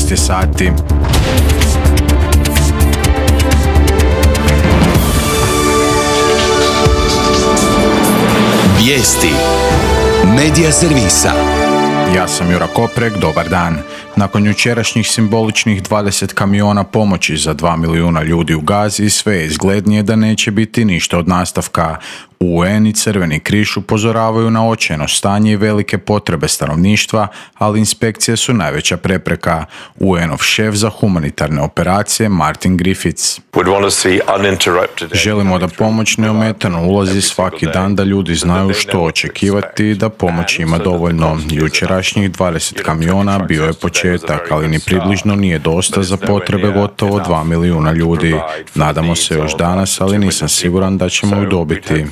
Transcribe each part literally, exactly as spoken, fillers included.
šest je sati. Vijesti Medija servisa. Ja sam Jura Koprek, dobar dan. Nakon jučerašnjih simboličnih dvadeset kamiona pomoći za dva milijuna ljudi u Gazi, sve je izglednije da neće biti ništa od nastavka. U en i Crveni križ upozoravaju na očajno stanje i velike potrebe stanovništva, ali inspekcije su najveća prepreka. u enov šef za humanitarne operacije Martin Griffiths. Želimo da pomoć neometano ulazi svaki dan, da ljudi znaju što očekivati i da pomoć ima dovoljno. Jučerašnjih dvadeset kamiona bio je početak, ali ni približno nije dosta za potrebe gotovo dva milijuna ljudi. Nadamo se još danas, ali nisam siguran da ćemo ju dobiti.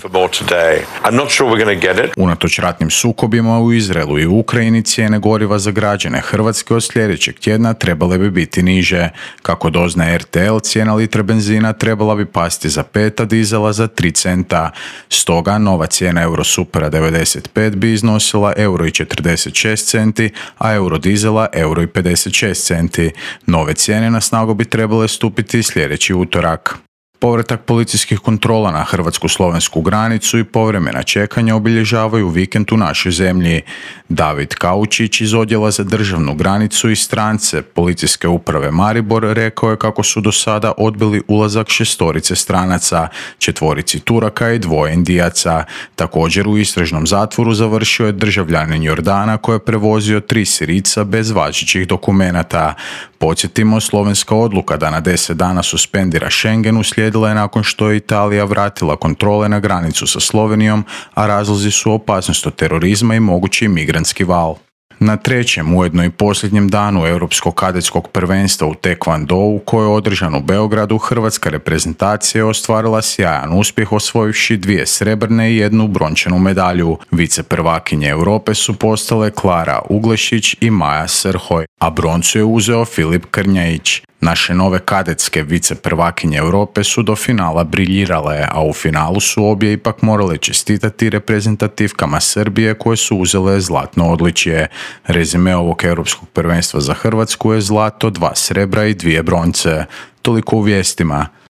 Unatoč ratnim sukobima u Izraelu i Ukrajini, cijene goriva za građane Hrvatske od sljedećeg tjedna trebale bi biti niže. Kako doznaje er te el, cijena litre benzina trebala bi pasti za pet, a dizela za tri centa. Stoga nova cijena Eurosupera devedeset pet bi iznosila euro i četrdeset šest centi, a eurodizela euro i pedeset šest centi. Nove cijene na snagu bi trebale stupiti sljedeći utorak. Povratak policijskih kontrola na hrvatsko-slovensku granicu i povremena čekanja obilježavaju vikend u našoj zemlji. David Kaučić iz Odjela za državnu granicu i strance Policijske uprave Maribor rekao je kako su do sada odbili ulazak šestorice stranaca, četvorici Turaka i dvoje Indijaca. Također u istražnom zatvoru završio je državljanin Jordana koji je prevozio tri Sirijca bez važećih dokumenata. Podsjetimo, slovenska odluka da na deset dana suspendira Schengen uslijedila je nakon što je Italija vratila kontrole na granicu sa Slovenijom, a razlozi su opasnost od terorizma i mogući migrantski val. Na trećem, ujedno i posljednjem danu Europskog kadetskog prvenstva u Taekwondou, koje je održan u Beogradu, hrvatska reprezentacija je ostvarila sjajan uspjeh osvojivši dvije srebrne i jednu brončanu medalju. Viceprvakinje Europe su postale Klara Uglešić i Maja Srhoj, a broncu je uzeo Filip Krnjajić. Naše nove kadetske viceprvakinje Europe su do finala briljirale, a u finalu su obje ipak morale čestitati reprezentativkama Srbije koje su uzele zlatno odličje. Rezime ovog europskog prvenstva za Hrvatsku je zlato, dva srebra i dvije bronce. Toliko u vijestima.